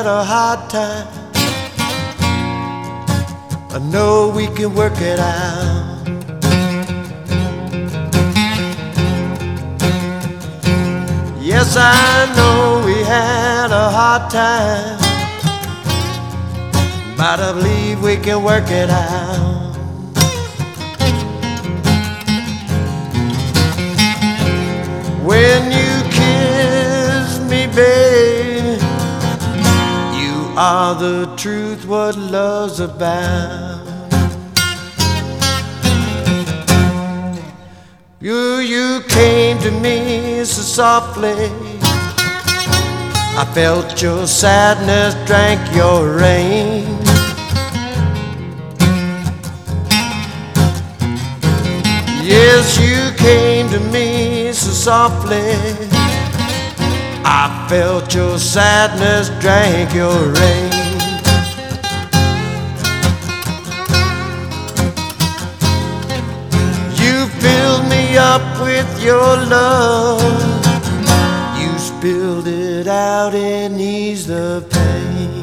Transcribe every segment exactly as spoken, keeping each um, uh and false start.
had a hard time, I know we can work it out. Yes, I know we had a hard time, but I believe we can work it out. When you kiss me, babe, you are the truth, what love's about. You, you came to me so softly, I felt your sadness, drank your rain. Yes, you came to me so softly, I felt your sadness, drank your rain. You filled me up with your love, you spilled it out and eased the pain.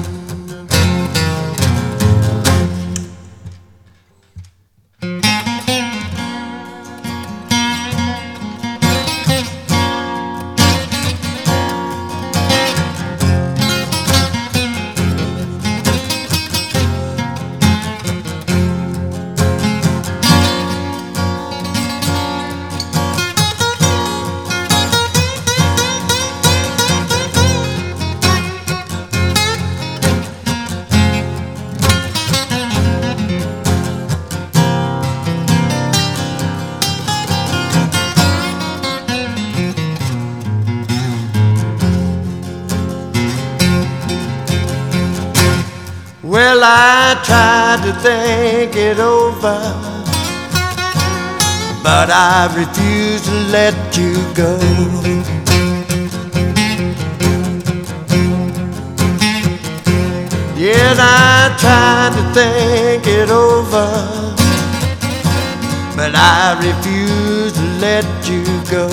Well, I tried to think it over, but I refuse to let you go. Yes, I tried to think it over, but I refuse to let you go.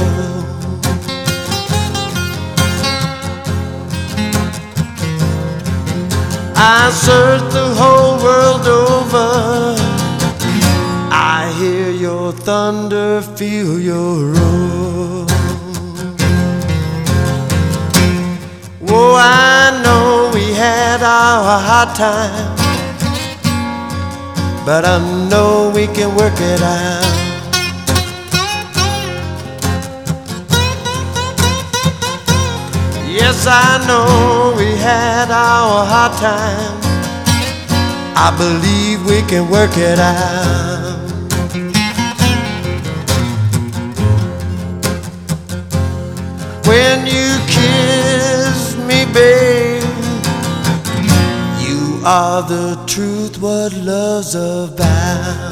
I searched the whole world over, I hear your thunder, feel your roar. Oh, I know we had our hard time, but I know we can work it out. Yes, I know we had our hard time, I believe we can work it out. When you kiss me, babe, you are the truth, what love's about.